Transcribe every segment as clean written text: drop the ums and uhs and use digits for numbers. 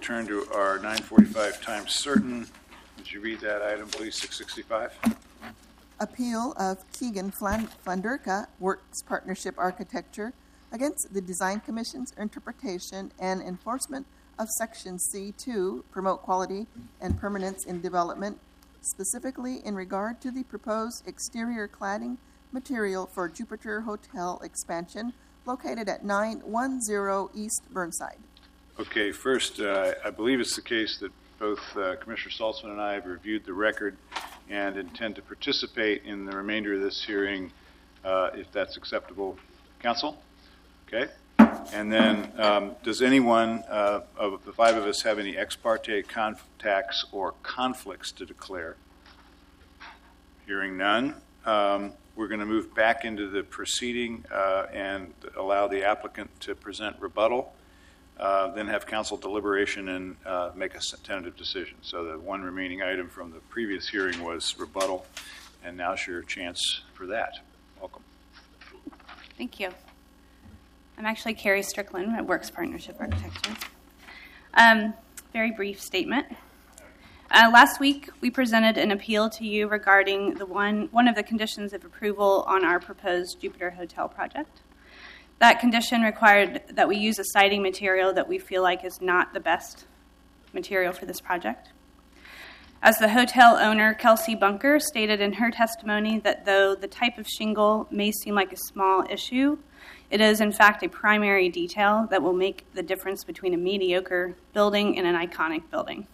turn to our 9:45 time certain. Would you read that item, please, 665? Appeal of Keegan Flanderka Works Partnership Architecture against the Design Commission's interpretation and enforcement of Section C2, Promote Quality and Permanence in Development, specifically in regard to the proposed exterior cladding material for Jupiter Hotel expansion located at 910 East Burnside. Okay, first, I believe it's the case that both Commissioner Saltzman and I have reviewed the record and intend to participate in the remainder of this hearing if that's acceptable. Counsel? Okay. And then, does anyone of the five of us have any ex parte contacts or conflicts to declare? Hearing none, we're going to move back into the proceeding and allow the applicant to present rebuttal, then have council deliberation and make a tentative decision. So the one remaining item from the previous hearing was rebuttal, and now's your chance for that. Welcome. Thank you. I'm actually Carrie Strickland at Works Partnership Architecture. Very brief statement. Last week, we presented an appeal to you regarding one of the conditions of approval on our proposed Jupiter Hotel project. That condition required that we use a siding material that we feel like is not the best material for this project. As the hotel owner, Kelsey Bunker, stated in her testimony that though the type of shingle may seem like a small issue, it is in fact a primary detail that will make the difference between a mediocre building and an iconic building.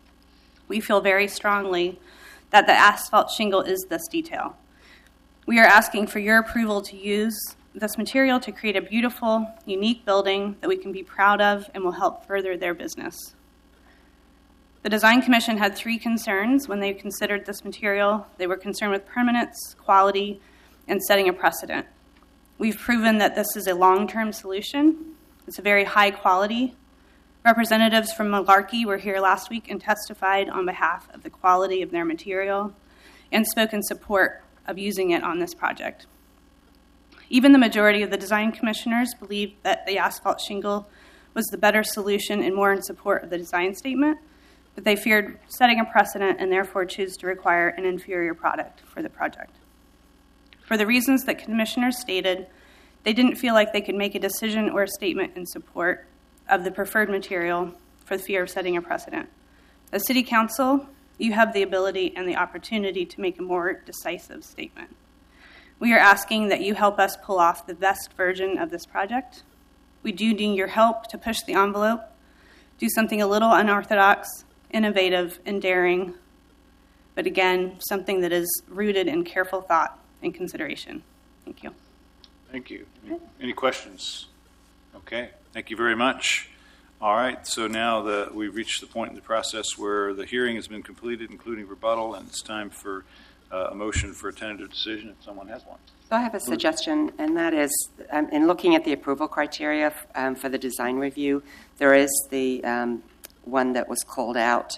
We feel very strongly that the asphalt shingle is this detail. We are asking for your approval to use this material to create a beautiful, unique building that we can be proud of and will help further their business. The Design Commission had three concerns when they considered this material. They were concerned with permanence, quality, and setting a precedent. We've proven that this is a long-term solution. It's a very high quality. Representatives from Malarkey were here last week and testified on behalf of the quality of their material and spoke in support of using it on this project. Even the majority of the design commissioners believed that the asphalt shingle was the better solution and more in support of the design statement, but they feared setting a precedent and therefore choose to require an inferior product for the project. For the reasons that commissioners stated, they didn't feel like they could make a decision or a statement in support of the preferred material for the fear of setting a precedent. As City Council, you have the ability and the opportunity to make a more decisive statement. We are asking that you help us pull off the best version of this project. We do need your help to push the envelope, do something a little unorthodox, innovative, and daring, but again, something that is rooted in careful thought and consideration. Thank you. Thank you. Any questions? Okay. Thank you very much. All right, so now we've reached the point in the process where the hearing has been completed, including rebuttal, and it's time for a motion for a tentative decision if someone has one. So I have a suggestion, and that is, in looking at the approval criteria for the design review, there is the one that was called out,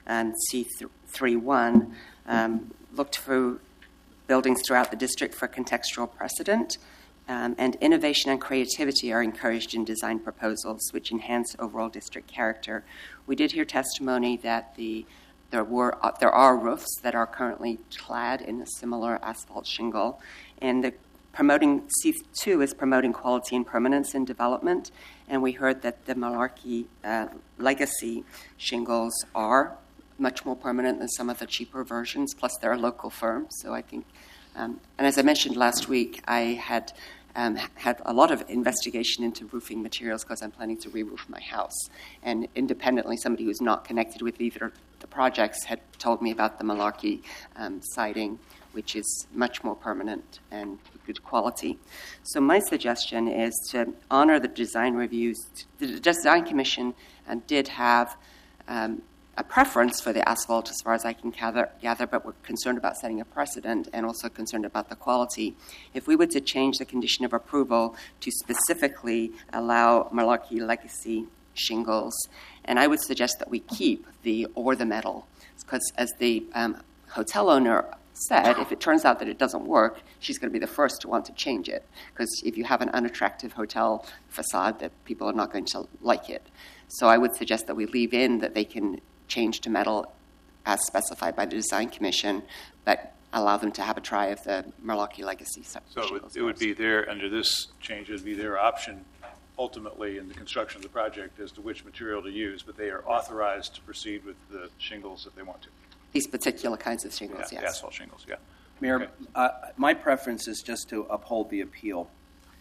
C31, looked through buildings throughout the district for contextual precedent. And innovation and creativity are encouraged in design proposals, which enhance overall district character. We did hear testimony that there are roofs that are currently clad in a similar asphalt shingle, and promoting C2 is promoting quality and permanence in development. And we heard that the Malarkey legacy shingles are much more permanent than some of the cheaper versions. Plus, they're a local firm, so I think. And as I mentioned last week, I had a lot of investigation into roofing materials because I'm planning to re-roof my house. And independently, somebody who's not connected with either of the projects had told me about the Malarkey siding, which is much more permanent and good quality. So my suggestion is to honor the design reviews. The Design Commission did have a preference for the asphalt as far as I can gather, but we're concerned about setting a precedent and also concerned about the quality. If we were to change the condition of approval to specifically allow Malarkey legacy shingles, and I would suggest that we keep the metal, because as the hotel owner said, if it turns out that it doesn't work, she's going to be the first to want to change it. Because if you have an unattractive hotel facade, that people are not going to like it. So I would suggest that we leave in that they can change to metal as specified by the Design Commission, but allow them to have a try of the Merlocki Legacy shingles. It would be their, under this change, it would be their option ultimately in the construction of the project as to which material to use, but they are authorized to proceed with the shingles if they want to. These particular kinds of shingles, Yeah, yes. asphalt shingles, yeah. Mayor, my preference is just to uphold the appeal.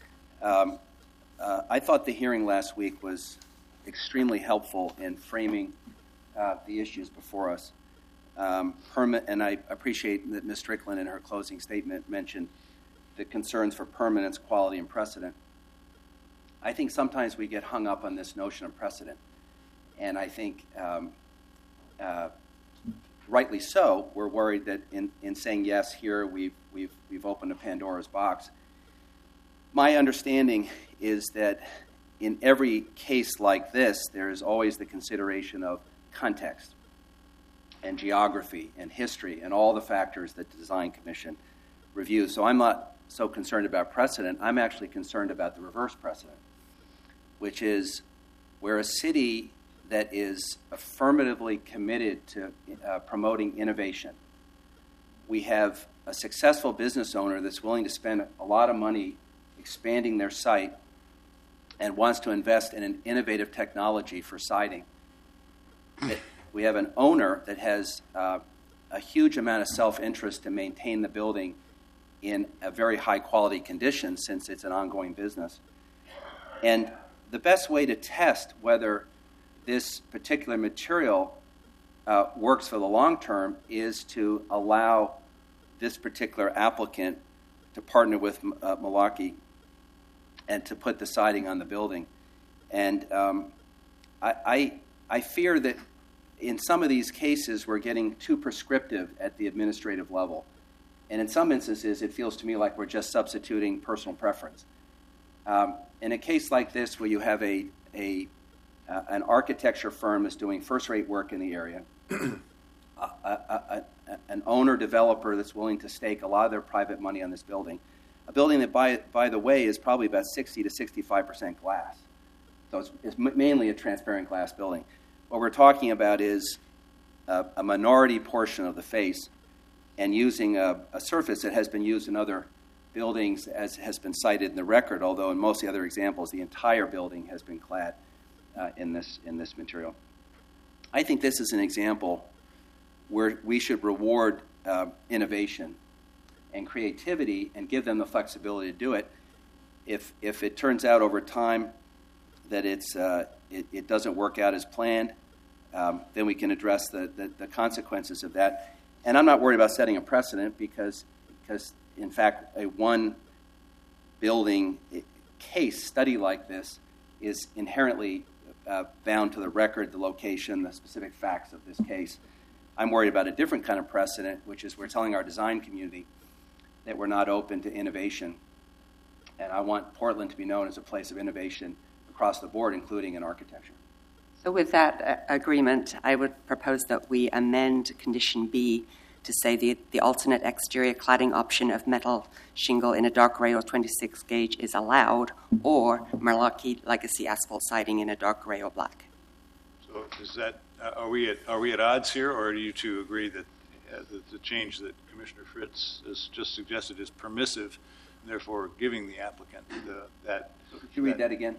I thought the hearing last week was extremely helpful in framing the issues before us. And I appreciate that Ms. Strickland in her closing statement mentioned the concerns for permanence, quality, and precedent. I think sometimes we get hung up on this notion of precedent. And I think, rightly so, we're worried that in saying yes here, we've opened a Pandora's box. My understanding is that in every case like this, there is always the consideration of context and geography and history and all the factors that the Design Commission reviews. So I'm not so concerned about precedent. I'm actually concerned about the reverse precedent, which is where a city that is affirmatively committed to promoting innovation, we have a successful business owner that's willing to spend a lot of money expanding their site and wants to invest in an innovative technology for siding. We have an owner that has a huge amount of self-interest to maintain the building in a very high-quality condition since it's an ongoing business. And the best way to test whether this particular material works for the long term is to allow this particular applicant to partner with Merlocki and to put the siding on the building. And I fear that in some of these cases, we're getting too prescriptive at the administrative level. And in some instances, it feels to me like we're just substituting personal preference. In a case like this, where you have an architecture firm that's doing first-rate work in the area, an owner-developer that's willing to stake a lot of their private money on this building, a building that, by the way, is probably about 60 to 65% glass. So it's mainly a transparent glass building. What we're talking about is a minority portion of the face and using a surface that has been used in other buildings, as has been cited in the record, although in most of the other examples, the entire building has been clad in this material. I think this is an example where we should reward innovation and creativity and give them the flexibility to do it. If it turns out over time that it doesn't work out as planned, then we can address the consequences of that. And I'm not worried about setting a precedent because in fact, a one building case study like this is inherently bound to the record, the location, the specific facts of this case. I'm worried about a different kind of precedent, which is we're telling our design community that we're not open to innovation. And I want Portland to be known as a place of innovation across the board, including in architecture. So with that agreement, I would propose that we amend Condition B to say the alternate exterior cladding option of metal shingle in a dark gray or 26 gauge is allowed, or Merlocki Legacy asphalt siding in a dark gray or black. So is that, are we at odds here, or do you two agree that the change that Commissioner Fritz has just suggested is permissive, and therefore giving the applicant that? Could you read that again?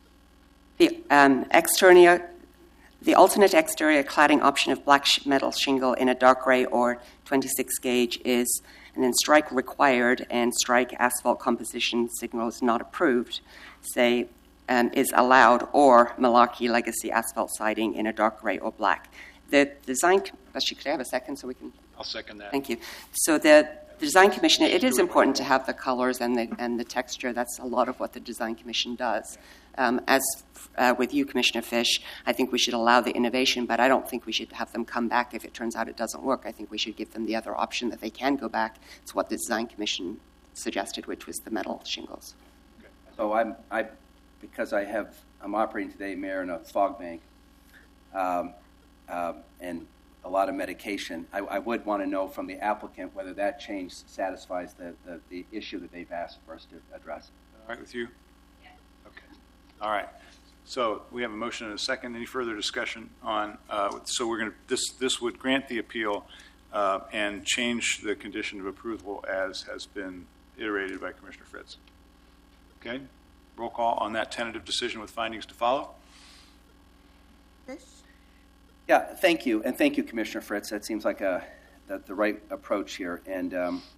The alternate exterior cladding option of black metal shingle in a dark gray or 26 gauge is, and then strike required and strike asphalt composition signals not approved, say, is allowed, or Merlocki Legacy asphalt siding in a dark gray or black. The design, could I have a second so we can? I'll second that. Thank you. So the Design Commission, it is important to have the colors and the texture. That's a lot of what the Design Commission does. As with you, Commissioner Fish, I think we should allow the innovation, but I don't think we should have them come back if it turns out it doesn't work. I think we should give them the other option that they can go back. It's what the Design Commission suggested, which was the metal shingles. Okay. So because I'm operating today, Mayor, in a fog bank, and a lot of medication. I would want to know from the applicant whether that change satisfies the issue that they've asked for us to address. All right with you? Yes. Okay. All right. So we have a motion and a second. Any further discussion on? So we're going to this would grant the appeal and change the condition of approval as has been iterated by Commissioner Fritz. Okay. Roll call on that tentative decision with findings to follow. Fish? Yeah, thank you, and thank you, Commissioner Fritz. That seems like the right approach here. And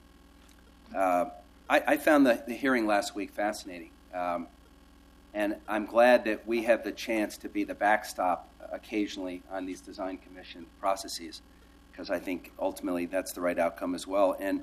I found the hearing last week fascinating, and I'm glad that we have the chance to be the backstop occasionally on these design commission processes, because I think ultimately that's the right outcome as well. And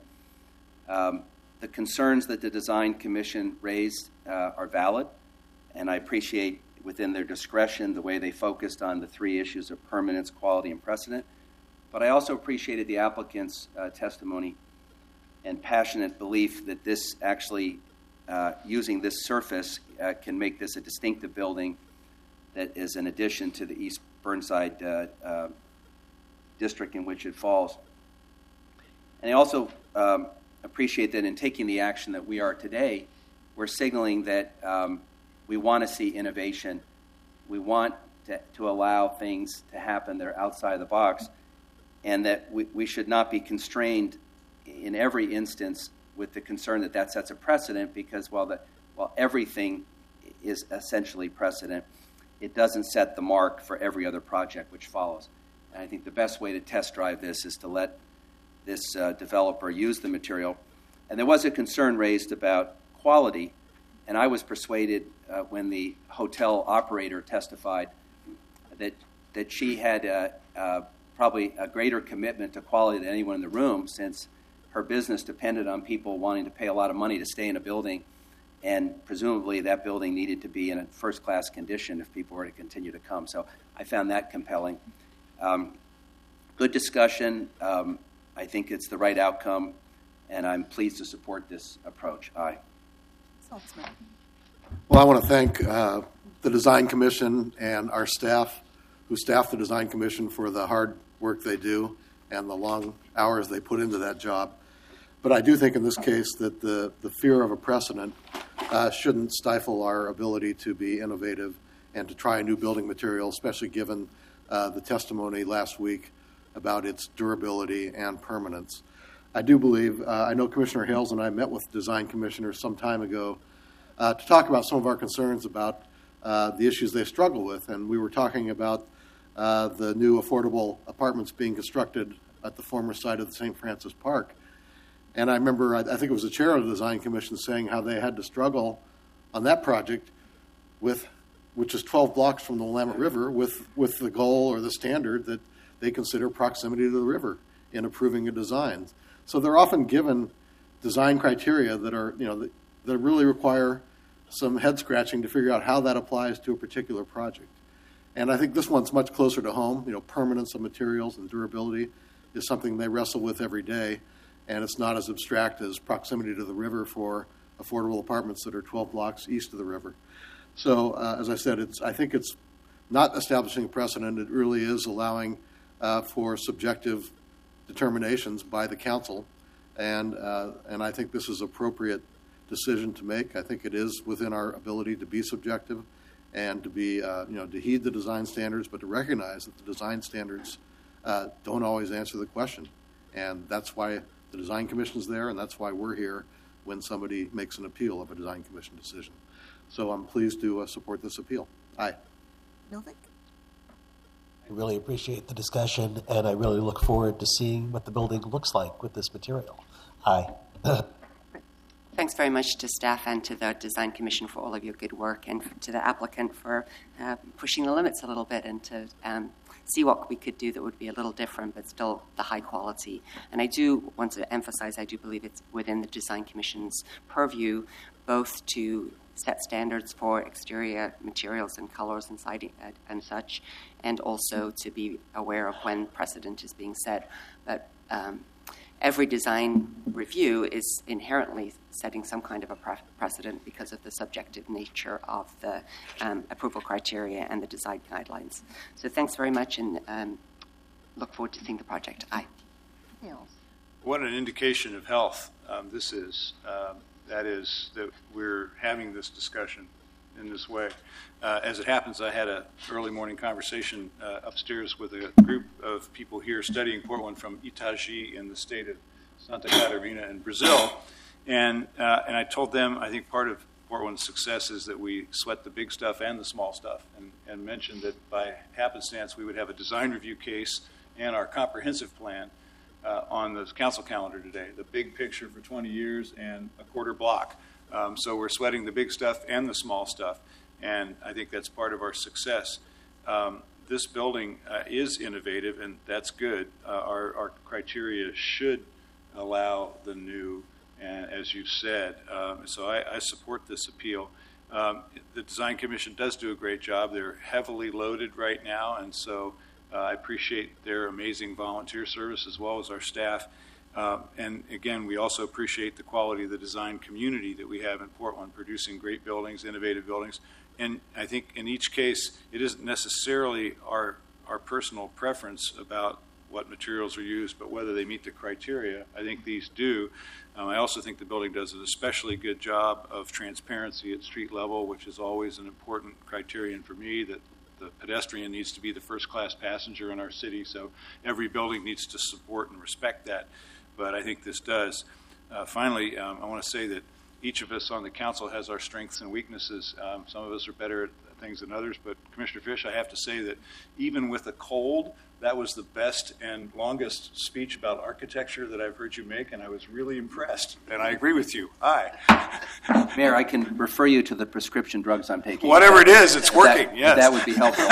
the concerns that the design commission raised are valid, and I appreciate within their discretion the way they focused on the three issues of permanence, quality, and precedent. But I also appreciated the applicant's testimony and passionate belief that this actually, using this surface, can make this a distinctive building that is an addition to the East Burnside district in which it falls. And I also appreciate that in taking the action that we are today, we're signaling that we want to see innovation. We want to allow things to happen that are outside the box, and that we should not be constrained in every instance with the concern that that sets a precedent, because while everything is essentially precedent, it doesn't set the mark for every other project which follows. And I think the best way to test drive this is to let this developer use the material. And there was a concern raised about quality, and I was persuaded when the hotel operator testified that she had probably a greater commitment to quality than anyone in the room, since her business depended on people wanting to pay a lot of money to stay in a building, and presumably that building needed to be in a first-class condition if people were to continue to come. So I found that compelling. Good discussion. I think it's the right outcome, and I'm pleased to support this approach. Aye. Saltzman. Well, I want to thank the Design Commission and our staff who staff the Design Commission for the hard work they do and the long hours they put into that job. But I do think in this case that the fear of a precedent shouldn't stifle our ability to be innovative and to try a new building material, especially given the testimony last week about its durability and permanence. I do believe, I know Commissioner Hales and I met with design commissioners some time ago to talk about some of our concerns about the issues they struggle with. And we were talking about the new affordable apartments being constructed at the former site of the St. Francis Park. And I remember, I think it was the chair of the Design Commission saying how they had to struggle on that project which is 12 blocks from the Willamette River, with the goal or the standard that they consider proximity to the river in approving a design. So they're often given design criteria that are, that really require some head scratching to figure out how that applies to a particular project. And I think this one's much closer to home. Permanence of materials and durability is something they wrestle with every day, and it's not as abstract as proximity to the river for affordable apartments that are 12 blocks east of the river. So, as I said, I think it's not establishing a precedent. It really is allowing for subjective determinations by the council, and I think this is an appropriate decision to make. I think it is within our ability to be subjective and to be, to heed the design standards, but to recognize that the design standards don't always answer the question, and that's why the Design Commission is there, and that's why we're here when somebody makes an appeal of a Design Commission decision. So I'm pleased to support this appeal. Aye. Novick? I really appreciate the discussion, and I really look forward to seeing what the building looks like with this material. Aye. Thanks very much to staff and to the Design Commission for all of your good work, and to the applicant for pushing the limits a little bit and to see what we could do that would be a little different but still the high quality. And I do want to emphasize, I do believe it's within the Design Commission's purview both to set standards for exterior materials and colors and siding and such, and also to be aware of when precedent is being set. But every design review is inherently setting some kind of a precedent because of the subjective nature of the approval criteria and the design guidelines. So thanks very much, and look forward to seeing the project. Aye. What an indication of health this is. That is that we're having this discussion in this way. As it happens, I had an early morning conversation upstairs with a group of people here studying Portland from Itajaí in the state of Santa Catarina in Brazil. And I told them I think part of Portland's success is that we sweat the big stuff and the small stuff, and mentioned that by happenstance we would have a design review case and our comprehensive plan on the council calendar today, the big picture for 20 years and a quarter block. So we're sweating the big stuff and the small stuff, and I think that's part of our success. This building is innovative, and that's good. Our criteria should allow the new, and as you said, so I support this appeal. The Design Commission does do a great job. They're heavily loaded right now, and so I appreciate their amazing volunteer service as well as our staff. And again, we also appreciate the quality of the design community that we have in Portland, producing great buildings, innovative buildings. And I think in each case, it isn't necessarily our personal preference about what materials are used, but whether they meet the criteria. I think these do. I also think the building does an especially good job of transparency at street level, which is always an important criterion for me, that the pedestrian needs to be the first-class passenger in our city, so every building needs to support and respect that, but I think this does. Finally, I want to say that each of us on the council has our strengths and weaknesses. Some of us are better at things than others, but Commissioner Fish, I have to say that even with a cold, that was the best and longest speech about architecture that I've heard you make, and I was really impressed, and I agree with you. Aye. Mayor, I can refer you to the prescription drugs I'm taking. Whatever it is, it's working, yes. That would be helpful.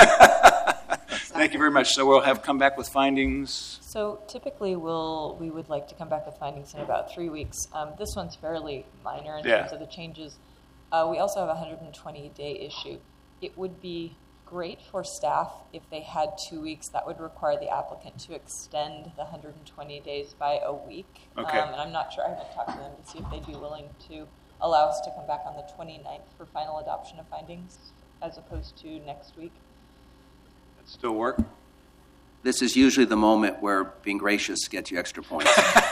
Thank you very much. So we'll have come back with findings. So typically we would like to come back with findings in about 3 weeks. This one's fairly minor in terms of the changes. We also have a 120-day issue. It would be great for staff if they had 2 weeks. That would require the applicant to extend the 120 days by a week. Okay. And I'm not sure. I haven't talked to them to see if they'd be willing to allow us to come back on the 29th for final adoption of findings as opposed to next week. That still work? This is usually the moment where being gracious gets you extra points.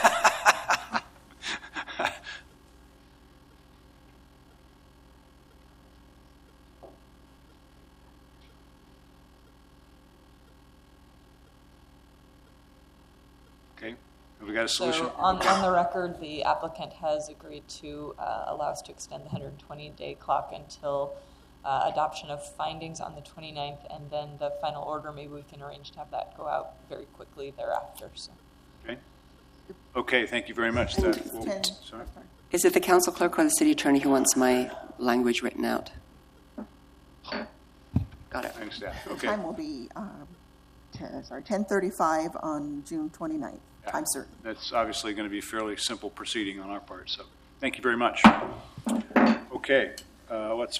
Okay. Have we got a solution? So on the record, the applicant has agreed to allow us to extend the 120-day clock until adoption of findings on the 29th, and then the final order, maybe we can arrange to have that go out very quickly thereafter. So. Okay. Okay, thank you very much. And Sorry. Is it the council clerk or the city attorney who wants my language written out? Got it. Thanks, staff. The Okay. time will be 10:35 on June 29th. I'm certain. That's obviously going to be a fairly simple proceeding on our part, so thank you very much. Okay, let's